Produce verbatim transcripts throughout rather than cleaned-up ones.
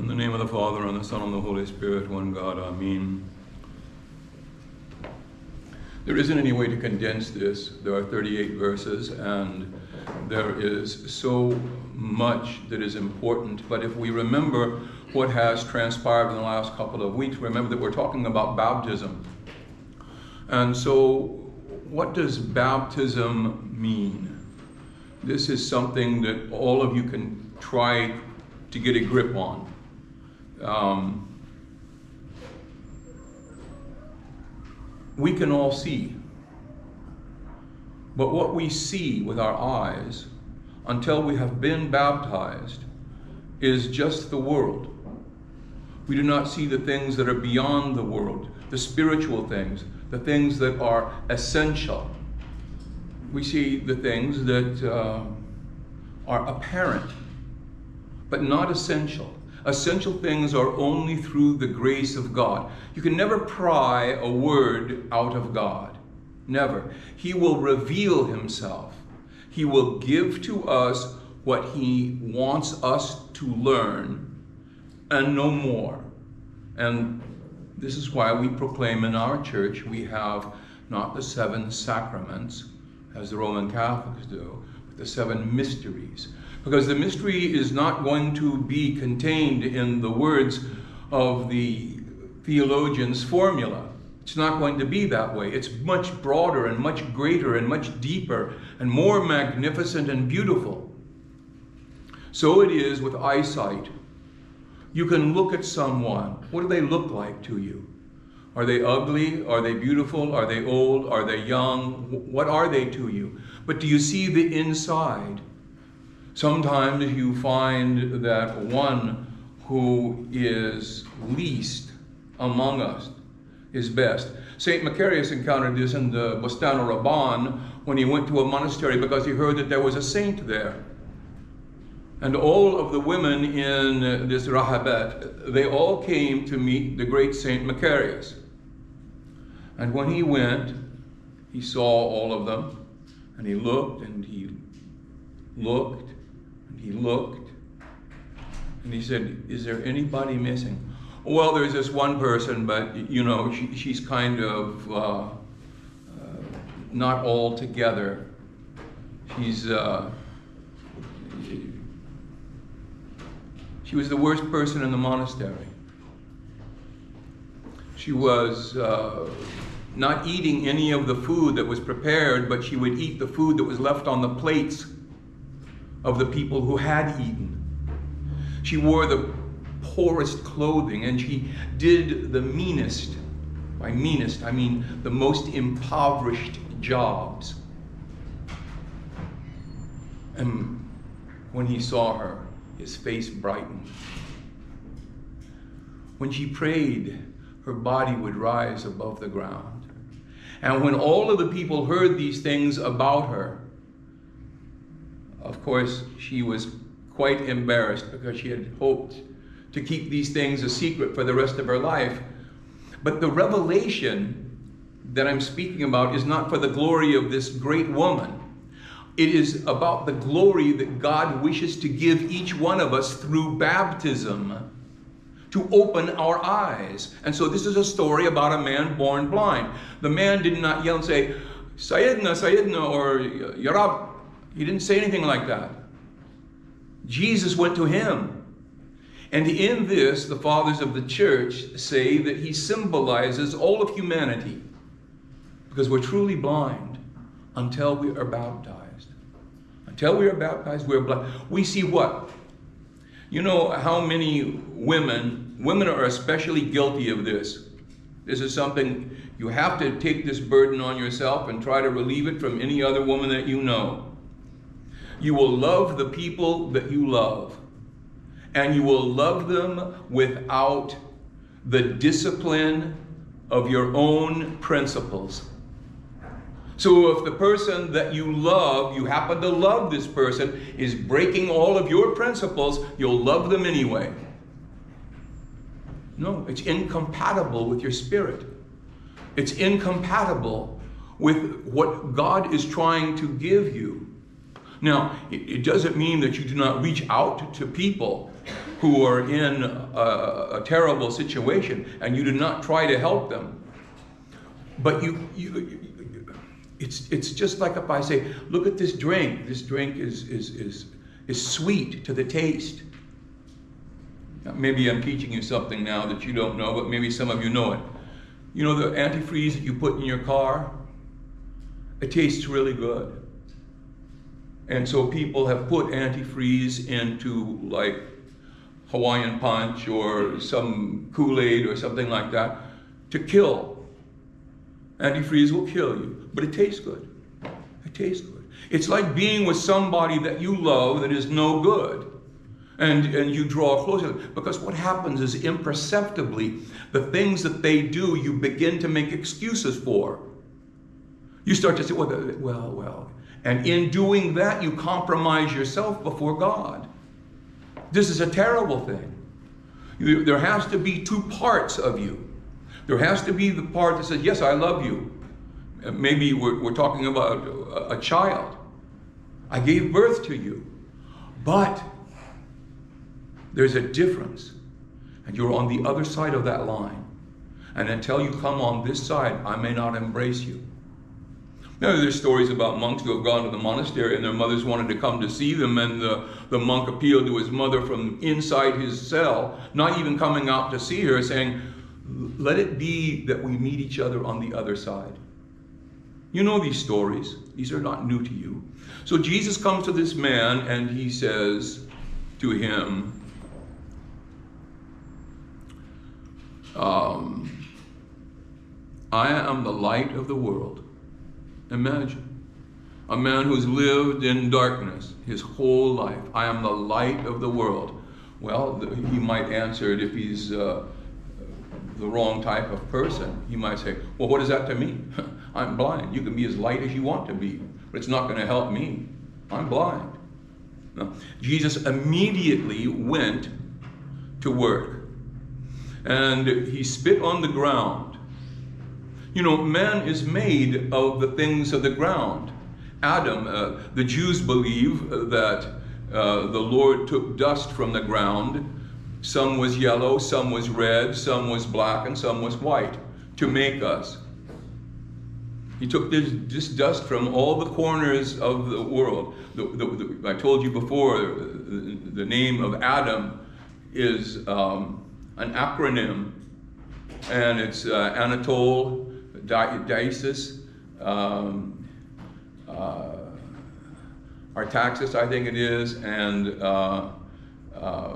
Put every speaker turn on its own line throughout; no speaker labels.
In the name of the Father, and the Son, and the Holy Spirit, one God, Amen. There isn't any way to condense this. There are thirty-eight verses, and there is so much that is important. But if we remember what has transpired in the last couple of weeks, remember that we're talking about baptism. And so, what does baptism mean? This is something that all of you can try to get a grip on. Um, we can all see, but what we see with our eyes until we have been baptized is just the world. We do not see the things that are beyond the world, the spiritual things, the things that are essential. We see the things that uh, are apparent, but not essential. Essential things are only through the grace of God. You can never pry a word out of God. Never. He will reveal himself. He will give to us what he wants us to learn and no more. And this is why we proclaim in our church we have not the seven sacraments, as the Roman Catholics do, but the seven mysteries. Because the mystery is not going to be contained in the words of the theologian's formula. It's not going to be that way. It's much broader and much greater and much deeper and more magnificent and beautiful. So it is with eyesight. You can look at someone. What do they look like to you? Are they ugly? Are they beautiful? Are they old? Are they young? What are they to you? But do you see the inside? Sometimes you find that one who is least among us is best. Saint Macarius encountered this in the Bostano Raban when he went to a monastery because he heard that there was a saint there. And all of the women in this Rahabet, they all came to meet the great Saint Macarius. And when he went, he saw all of them, and he looked, and he looked, He looked, and he said, "Is there anybody missing?" "Well, there's this one person, but you know, she, she's kind of uh, uh, not all together. She's uh, she, she was the worst person in the monastery. She was uh, not eating any of the food that was prepared, but she would eat the food that was left on the plates of the people who had eaten. She wore the poorest clothing, and she did the meanest, by meanest I mean the most impoverished jobs." And when he saw her, his face brightened. When she prayed, her body would rise above the ground. And when all of the people heard these things about her, of course, she was quite embarrassed because she had hoped to keep these things a secret for the rest of her life. But the revelation that I'm speaking about is not for the glory of this great woman. It is about the glory that God wishes to give each one of us through baptism, to open our eyes. And so this is a story about a man born blind. The man did not yell and say, "Sayyidina, Sayyidina," or "Ya Rab." He didn't say anything like that. Jesus went to him. And in this, the fathers of the church say that he symbolizes all of humanity, because we're truly blind until we are baptized. Until we are baptized, we're blind. We see what? You know how many women, women are especially guilty of this. This is something you have to take this burden on yourself and try to relieve it from any other woman that you know. You will love the people that you love, and you will love them without the discipline of your own principles. So if the person that you love, you happen to love this person, is breaking all of your principles, you'll love them anyway. No, it's incompatible with your spirit. It's incompatible with what God is trying to give you. Now, it, it doesn't mean that you do not reach out to people who are in a, a terrible situation, and you do not try to help them. But you, you, it's it's just like if I say, look at this drink. This drink is is is is sweet to the taste. Now, maybe I'm teaching you something now that you don't know, but maybe some of you know it. You know the antifreeze that you put in your car? It tastes really good. And so people have put antifreeze into like Hawaiian Punch or some Kool-Aid or something like that to kill. Antifreeze will kill you, but it tastes good. It tastes good. It's like being with somebody that you love that is no good. And, and you draw closer. Because what happens is imperceptibly, the things that they do, you begin to make excuses for. You start to say, well, well, well. And in doing that, you compromise yourself before God. This is a terrible thing. You, there has to be two parts of you. There has to be the part that says, yes, I love you. Maybe we're, we're talking about a, a child. I gave birth to you. But there's a difference. And you're on the other side of that line. And until you come on this side, I may not embrace you. Now, there's stories about monks who have gone to the monastery and their mothers wanted to come to see them, and the, the monk appealed to his mother from inside his cell, not even coming out to see her, saying, let it be that we meet each other on the other side. You know these stories. These are not new to you. So Jesus comes to this man and he says to him, um, I am the light of the world. Imagine a man who's lived in darkness his whole life. I am the light of the world. Well, he might answer it if he's uh, the wrong type of person. He might say, well, what is that to me? I'm blind. You can be as light as you want to be, but it's not going to help me. I'm blind. No. Jesus immediately went to work, and he spit on the ground. You know, man is made of the things of the ground. Adam, uh, the Jews believe that uh, the Lord took dust from the ground. Some was yellow, some was red, some was black, and some was white to make us. He took this, this dust from all the corners of the world. The, the, the, I told you before, the, the name of Adam is um, an acronym, and it's uh, Anatole, Diasis, um, uh, Artaxis, I think it is, and uh, uh,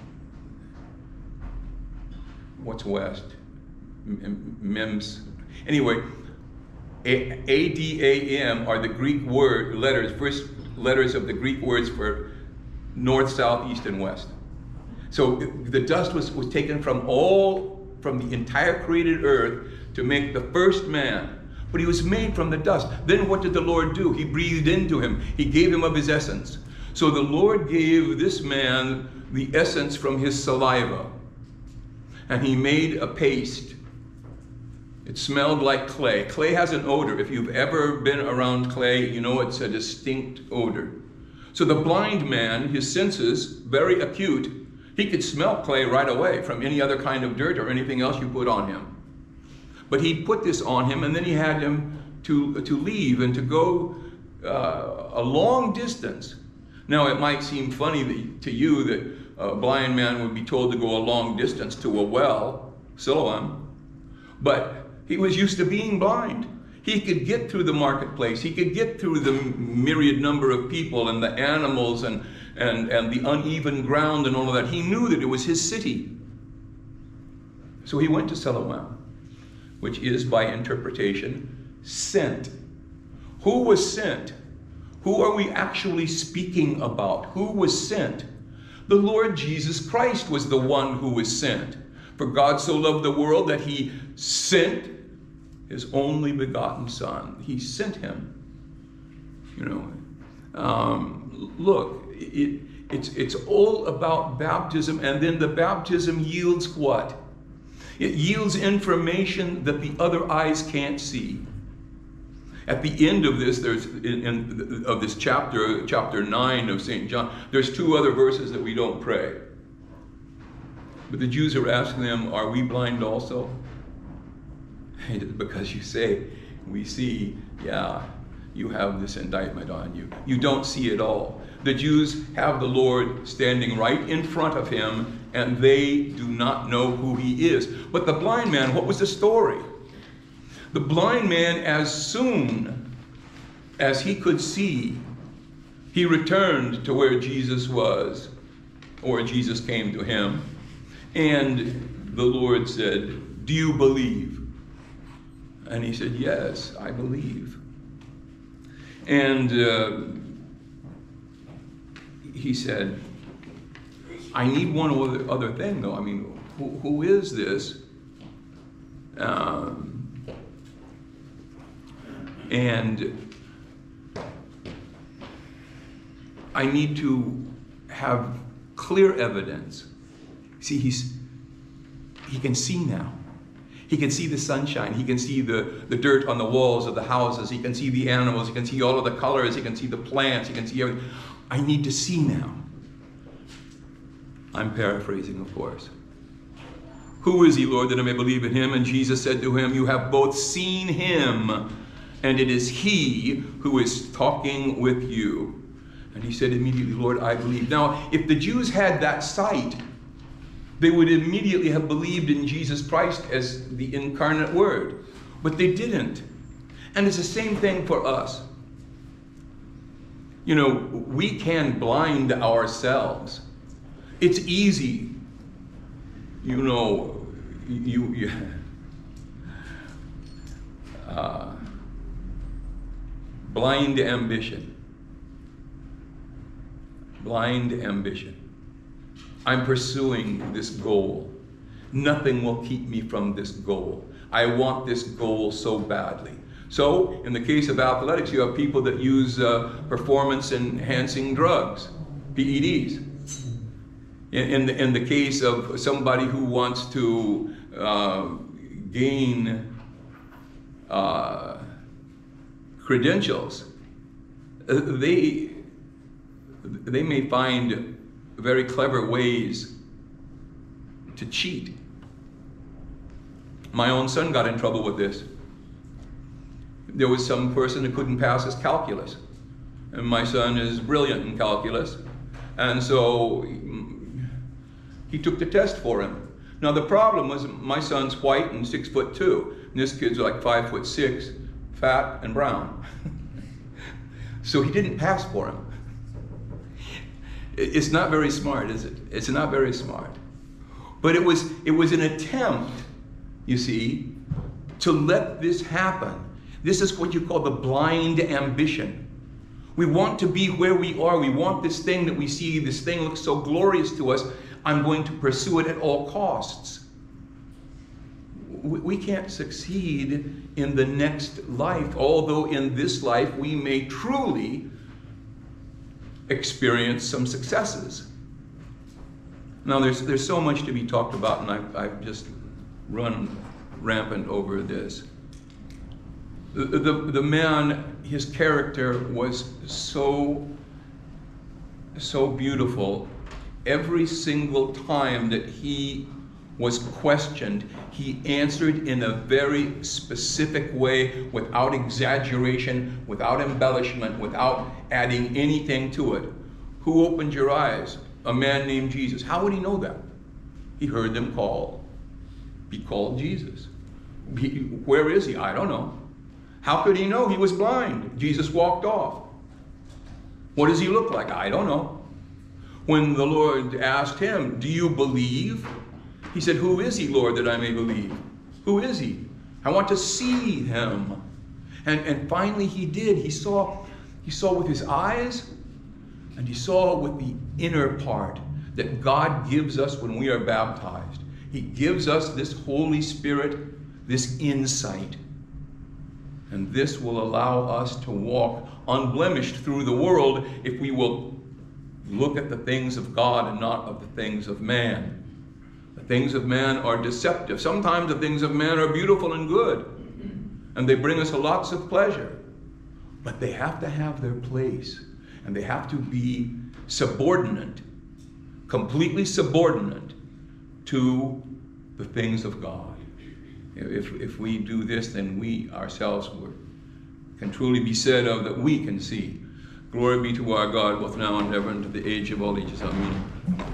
what's West? M Mims. Anyway, A D A M are the Greek word letters, first letters of the Greek words for north, south, east, and west. So the dust was, was taken from all, from the entire created earth to make the first man. But he was made from the dust. Then what did the Lord do? He breathed into him. He gave him of his essence. So the Lord gave this man the essence from his saliva. And he made a paste. It smelled like clay. Clay has an odor. If you've ever been around clay, you know it's a distinct odor. So the blind man, his senses, very acute, he could smell clay right away from any other kind of dirt or anything else you put on him. But he put this on him, and then he had him to, to leave and to go uh, a long distance. Now, it might seem funny that, to you that a blind man would be told to go a long distance to a well, Siloam, but he was used to being blind. He could get through the marketplace. He could get through the myriad number of people and the animals and, and, and the uneven ground and all of that. He knew that it was his city. So he went to Siloam, which is, by interpretation, sent. Who was sent? Who are we actually speaking about? Who was sent? The Lord Jesus Christ was the one who was sent. For God so loved the world that he sent his only begotten Son. He sent him. You know, um, look, it, it's, it's all about baptism, and then the baptism yields what? It yields information that the other eyes can't see. At the end of this, there's in, in of this chapter, chapter nine of Saint John, there's two other verses that we don't pray. But the Jews are asking them, are we blind also? Because you say, we see, yeah, you have this indictment on you. You don't see it all. The Jews have the Lord standing right in front of him, and they do not know who he is. But the blind man, what was the story? The blind man, as soon as he could see, he returned to where Jesus was, or Jesus came to him, and the Lord said, do you believe? And he said, yes, I believe. And uh, he said, I need one other, other thing, though. I mean, who, who is this? Um, and I need to have clear evidence. See, he's he can see now. He can see the sunshine. He can see the, the dirt on the walls of the houses. He can see the animals. He can see all of the colors. He can see the plants. He can see everything. I need to see now. I'm paraphrasing, of course. Who is he, Lord, that I may believe in him? And Jesus said to him, you have both seen him, and it is he who is talking with you. And he said immediately, Lord, I believe. Now, if the Jews had that sight, they would immediately have believed in Jesus Christ as the incarnate Word. But they didn't. And it's the same thing for us. You know, we can blind ourselves. It's easy. You know, you... you uh, blind ambition. Blind ambition. I'm pursuing this goal. Nothing will keep me from this goal. I want this goal so badly. So, in the case of athletics, you have people that use uh, performance-enhancing drugs, P E Ds. In, in, the, in the case of somebody who wants to uh, gain uh, credentials, they they may find very clever ways to cheat. My own son got in trouble with this. There was some person who couldn't pass his calculus. And my son is brilliant in calculus. And so he took the test for him. Now the problem was my son's white and six foot two. And this kid's like five foot six, fat and brown. So he didn't pass for him. It's not very smart, is it? It's not very smart. But it was, it was an attempt, you see, to let this happen. This is what you call the blind ambition. We want to be where we are. We want this thing that we see. This thing looks so glorious to us. I'm going to pursue it at all costs. We can't succeed in the next life, although in this life we may truly experience some successes. Now there's there's so much to be talked about, and I've, I've just run rampant over this. The, the, the man, his character was so, so beautiful. Every single time that he was questioned, he answered in a very specific way, without exaggeration, without embellishment, without adding anything to it. Who opened your eyes? A man named Jesus. How would he know that? He heard them call. He called Jesus. He, where is he? I don't know. How could he know? He was blind. Jesus walked off. What does he look like? I don't know. When the Lord asked him, do you believe? He said, who is he, Lord, that I may believe? Who is he? I want to see him. And, and finally he did. He saw, he saw with his eyes, and he saw with the inner part that God gives us when we are baptized. He gives us this Holy Spirit, this insight. And this will allow us to walk unblemished through the world if we will look at the things of God and not of the things of man. The things of man are deceptive. Sometimes the things of man are beautiful and good, and they bring us lots of pleasure. But they have to have their place, and they have to be subordinate, completely subordinate to the things of God. If, if we do this, then we ourselves will, can truly be said of that we can see. Glory be to our God, both now and ever, and to the age of all ages. Amen.